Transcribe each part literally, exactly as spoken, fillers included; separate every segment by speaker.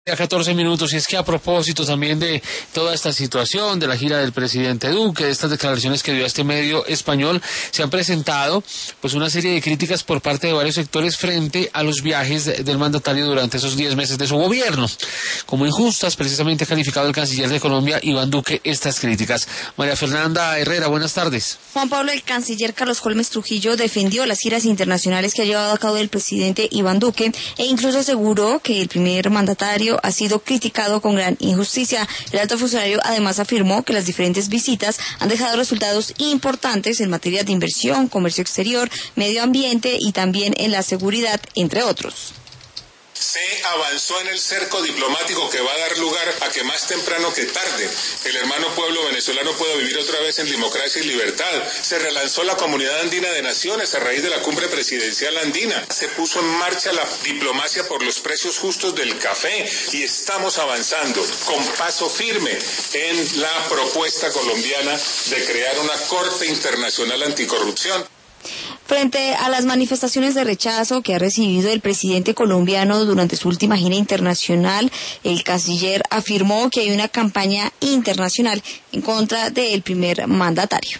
Speaker 1: A catorce minutos, y es que a propósito también de toda esta situación, de la gira del presidente Duque, de estas declaraciones que dio a este medio español, se han presentado pues una serie de críticas por parte de varios sectores frente a los viajes de, del mandatario durante esos diez meses de su gobierno. Como injustas, precisamente ha calificado el canciller de Colombia, Iván Duque, estas críticas. María Fernanda Herrera, buenas tardes.
Speaker 2: Juan Pablo, el canciller Carlos Holmes Trujillo defendió las giras internacionales que ha llevado a cabo el presidente Iván Duque e incluso aseguró que el primer mandatario ha sido criticado con gran injusticia. El alto funcionario además afirmó que las diferentes visitas han dejado resultados importantes en materia de inversión, comercio exterior, medio ambiente y también en la seguridad, entre otros.
Speaker 3: Se avanzó en el cerco diplomático que va a dar lugar a que más temprano que tarde el hermano pueblo venezolano pueda vivir otra vez en democracia y libertad. Se relanzó la Comunidad Andina de Naciones a raíz de la cumbre presidencial andina. Se puso en marcha la diplomacia por los precios justos del café y estamos avanzando con paso firme en la propuesta colombiana de crear una Corte Internacional Anticorrupción.
Speaker 2: Frente a las manifestaciones de rechazo que ha recibido el presidente colombiano durante su última gira internacional, el canciller afirmó que hay una campaña internacional en contra del primer mandatario.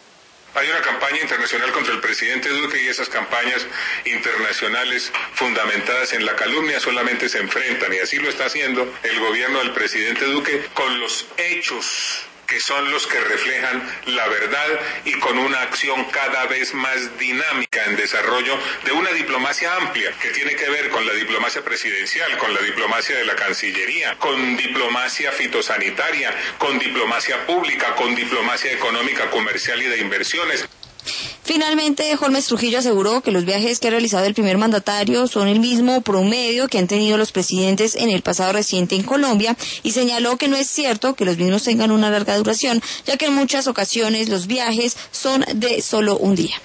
Speaker 3: Hay una campaña internacional contra el presidente Duque y esas campañas internacionales fundamentadas en la calumnia solamente se enfrentan, y así lo está haciendo el gobierno del presidente Duque con los hechos que son los que reflejan la verdad y con una acción cada vez más dinámica en desarrollo de una diplomacia amplia que tiene que ver con la diplomacia presidencial, con la diplomacia de la Cancillería, con diplomacia fitosanitaria, con diplomacia pública, con diplomacia económica, comercial y de inversiones.
Speaker 2: Finalmente, Holmes Trujillo aseguró que los viajes que ha realizado el primer mandatario son el mismo promedio que han tenido los presidentes en el pasado reciente en Colombia y señaló que no es cierto que los mismos tengan una larga duración, ya que en muchas ocasiones los viajes son de solo un día.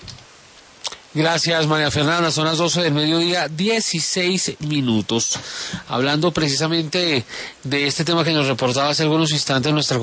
Speaker 1: Gracias, María Fernanda. Son las doce del mediodía, dieciséis minutos. Hablando precisamente de este tema que nos reportaba hace algunos instantes nuestra